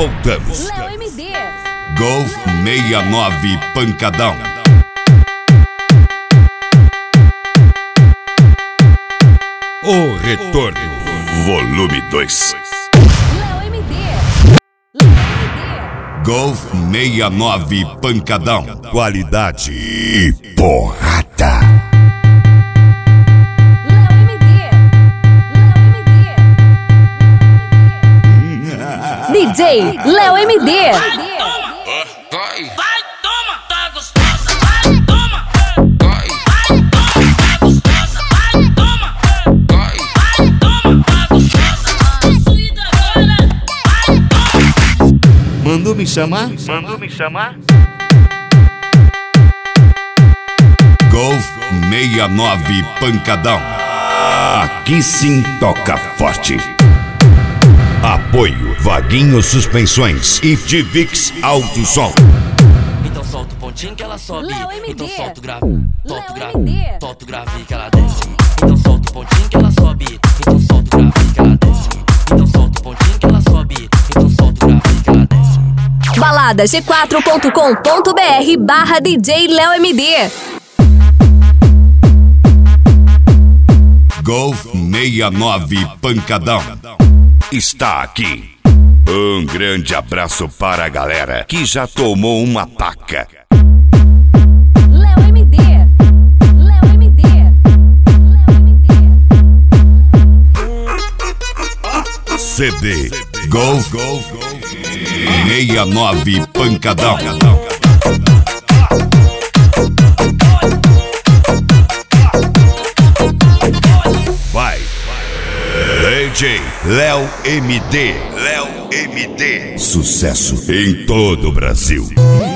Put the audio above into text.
voltamos. Léo MD. Golf 69 Pancadão. O retorno, volume 2. Léo MD. Léo MD. Golf 69 Pancadão. Qualidade e porrada. Léo MD. Léo MD. DJ Léo MD. Vai, toma, tá gostosa. Vai, toma. Vai, toma, tá gostosa. Vai, toma. Vai, toma, tá gostosa. Suída agora. Vai, toma. Mandou me chamar? Golf 69 Pancadão. Aqui sim toca forte. Apoio Vaguinho Suspensões e Tivix Alto Som. Então solta o pontinho que ela sobe. Léo MD. Então solta o grave. Solta o Léo grave. MD. Solta o grave que ela desce. Então solta o pontinho que ela sobe. Então solta o grave que ela desce. Então solta o pontinho que ela sobe. Então solta o grave que ela desce. baladag4.com.br/DJ Léo MD. Golf 69 Pancadão está aqui. Um grande abraço para a galera que já tomou uma paca. Léo MD. Léo MD. Léo MD. CD Golf 69 Pancadão. Vai, DJ Léo MD. Léo MD. Sucesso em todo o Brasil.